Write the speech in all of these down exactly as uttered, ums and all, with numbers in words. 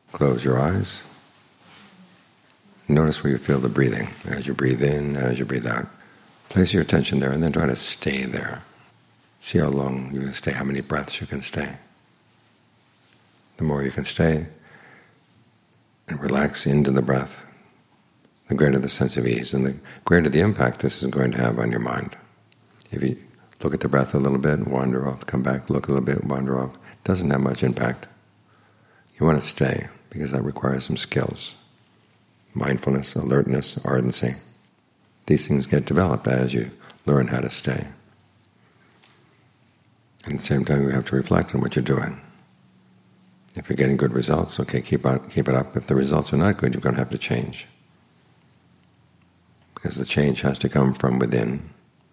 Close your eyes. Notice where you feel the breathing. As you breathe in, as you breathe out. Place your attention there and then try to stay there. See how long you can stay, how many breaths you can stay. The more you can stay and relax into the breath, the greater the sense of ease and the greater the impact this is going to have on your mind. If you look at the breath a little bit and wander off, come back, look a little bit, wander off, it doesn't have much impact. You want to stay because that requires some skills. Mindfulness, alertness, ardency. These things get developed as you learn how to stay. At the same time, you have to reflect on what you're doing. If you're getting good results, okay, keep on, keep it up. If the results are not good, you're going to have to change. Because the change has to come from within.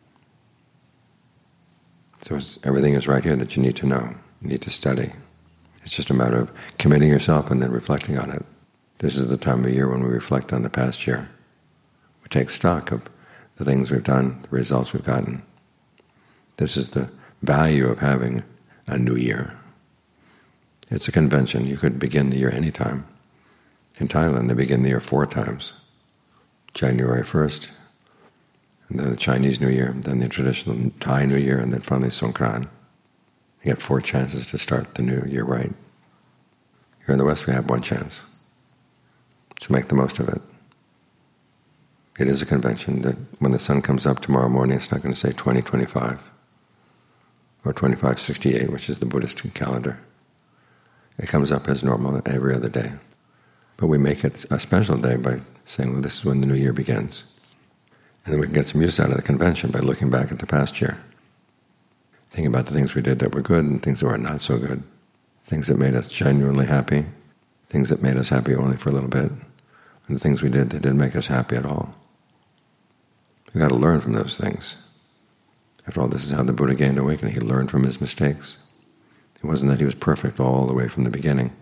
So it's, everything is right here that you need to know, you need to study. It's just a matter of committing yourself and then reflecting on it. This is the time of year when we reflect on the past year. We take stock of the things we've done, the results we've gotten. This is the value of having a new year. It's a convention. You could begin the year any time. In Thailand, they begin the year four times. January first, and then the Chinese New Year, then the traditional Thai New Year, and then finally Songkran. You get four chances to start the new year right. Here in the West, we have one chance. So make the most of it. It is a convention that when the sun comes up tomorrow morning, it's not going to say twenty twenty-five or twenty-five sixty-eight, which is the Buddhist calendar. It comes up as normal every other day. But we make it a special day by saying, well, this is when the new year begins. And then we can get some use out of the convention by looking back at the past year. Thinking about the things we did that were good and things that were not so good. Things that made us genuinely happy, things that made us happy only for a little bit, and the things we did that didn't make us happy at all. We've got to learn from those things. After all, this is how the Buddha gained awakening. He learned from his mistakes. It wasn't that he was perfect all the way from the beginning.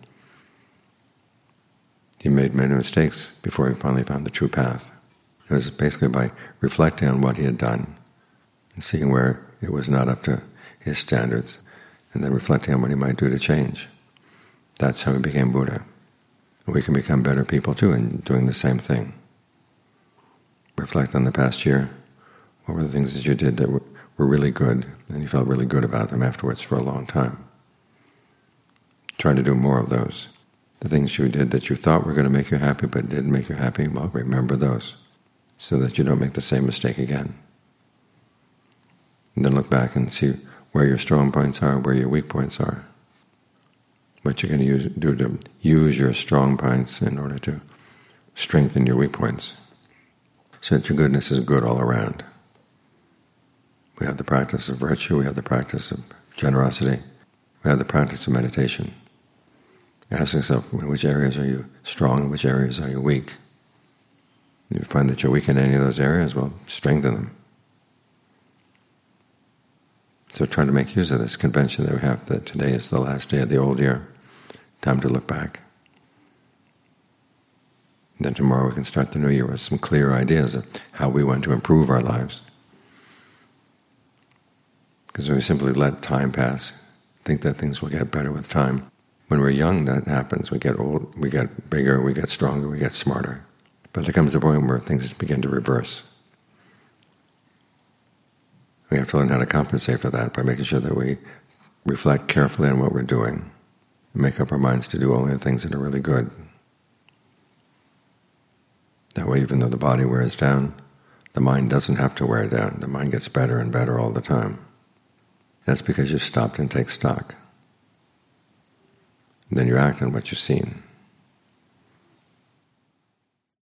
He made many mistakes before he finally found the true path. It was basically by reflecting on what he had done and seeing where it was not up to his standards, and then reflecting on what he might do to change. That's how he became Buddha. And we can become better people too in doing the same thing. Reflect on the past year. What were the things that you did that were, were really good, and you felt really good about them afterwards for a long time? Try to do more of those. The things you did that you thought were going to make you happy but didn't make you happy, well, remember those so that you don't make the same mistake again. And then look back and see where your strong points are, where your weak points are. What you're going to use, do to use your strong points in order to strengthen your weak points, so that your goodness is good all around. We have the practice of virtue, we have the practice of generosity, we have the practice of meditation. Ask yourself, in which areas are you strong, in which areas are you weak? If you find that you're weak in any of those areas, well, strengthen them. So try to make use of this convention that we have, that today is the last day of the old year. Time to look back. And then tomorrow we can start the new year with some clear ideas of how we want to improve our lives. Because if we simply let time pass, think that things will get better with time. When we're young, that happens. We get old, we get bigger, we get stronger, we get smarter. But there comes a point where things begin to reverse. We have to learn how to compensate for that by making sure that we reflect carefully on what we're doing and make up our minds to do only the things that are really good. That way, even though the body wears down, the mind doesn't have to wear down. The mind gets better and better all the time. That's because you've stopped and take stock. And then you act on what you've seen.